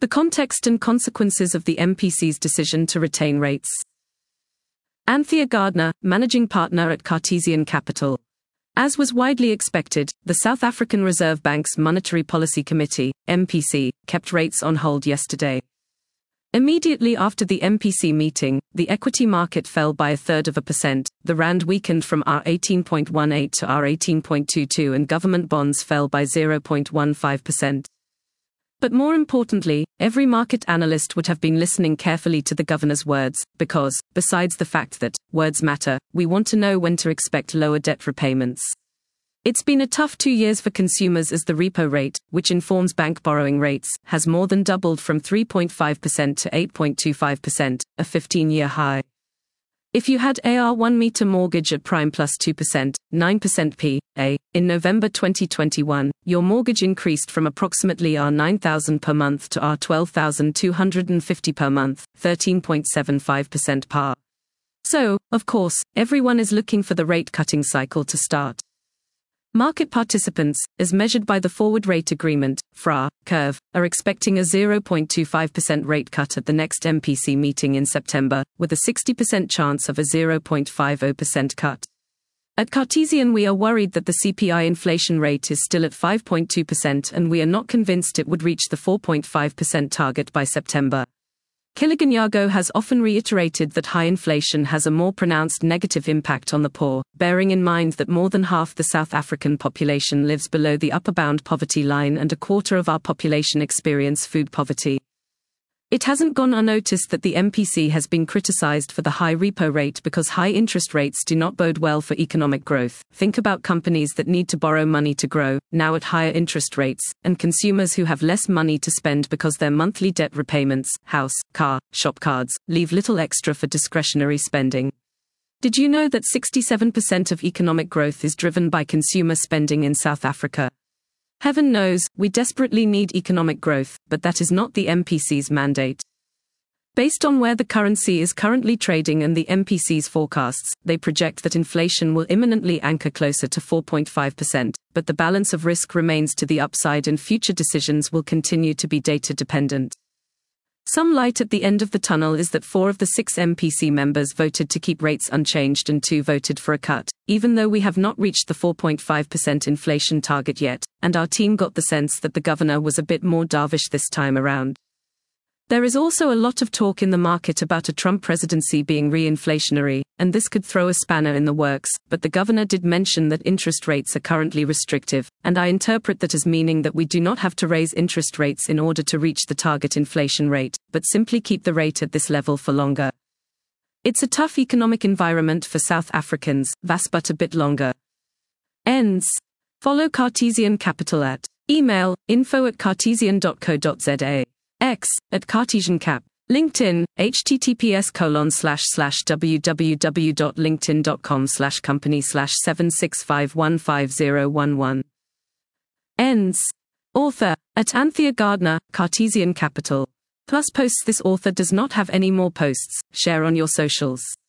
The context and consequences of the MPC's decision to retain rates. Anthea Gardner, managing partner at Cartesian Capital. As was widely expected, the South African Reserve Bank's Monetary Policy Committee, MPC, kept rates on hold yesterday. Immediately after the MPC meeting, the equity market fell by 0.33%, the rand weakened from R18.18 to R18.22 and government bonds fell by 0.15%. But more importantly, every market analyst would have been listening carefully to the governor's words, because, besides the fact that words matter, we want to know when to expect lower debt repayments. It's been a tough 2 years for consumers as the repo rate, which informs bank borrowing rates, has more than doubled from 3.5% to 8.25%, a 15-year high. If you had a R1-meter mortgage at prime plus 2%, 9% PA, in November 2021, your mortgage increased from approximately R9,000 per month to R12,250 per month, 13.75% par. So, of course, everyone is looking for the rate-cutting cycle to start. Market participants, as measured by the Forward Rate Agreement, FRA, curve, are expecting a 0.25% rate cut at the next MPC meeting in September, with a 60% chance of a 0.50% cut. At Cartesian, we are worried that the CPI inflation rate is still at 5.2% and we are not convinced it would reach the 4.5% target by September. Kiliganyago has often reiterated that high inflation has a more pronounced negative impact on the poor, bearing in mind that more than half the South African population lives below the upper bound poverty line and a quarter of our population experience food poverty. It hasn't gone unnoticed that the MPC has been criticized for the high repo rate because high interest rates do not bode well for economic growth. Think about companies that need to borrow money to grow, now at higher interest rates, and consumers who have less money to spend because their monthly debt repayments, house, car, shop cards, leave little extra for discretionary spending. Did you know that 67% of economic growth is driven by consumer spending in South Africa? Heaven knows, we desperately need economic growth, but that is not the MPC's mandate. Based on where the currency is currently trading and the MPC's forecasts, they project that inflation will imminently anchor closer to 4.5%, but the balance of risk remains to the upside and future decisions will continue to be data-dependent. Some light at the end of the tunnel is that 4 of the 6 MPC members voted to keep rates unchanged and 2 voted for a cut, even though we have not reached the 4.5% inflation target yet, and our team got the sense that the governor was a bit more dovish this time around. There is also a lot of talk in the market about a Trump presidency being re-inflationary, and this could throw a spanner in the works, but the governor did mention that interest rates are currently restrictive, and I interpret that as meaning that we do not have to raise interest rates in order to reach the target inflation rate, but simply keep the rate at this level for longer. It's a tough economic environment for South Africans, but a bit longer. Ends. Follow Cartesian Capital at email info@cartesian.co.za. X, @CartesianCap. LinkedIn, https://www.linkedin.com/company/765150111. Ends. Author, @Anthea Gardner, Cartesian Capital. Plus posts. This author does not have any more posts. Share on your socials.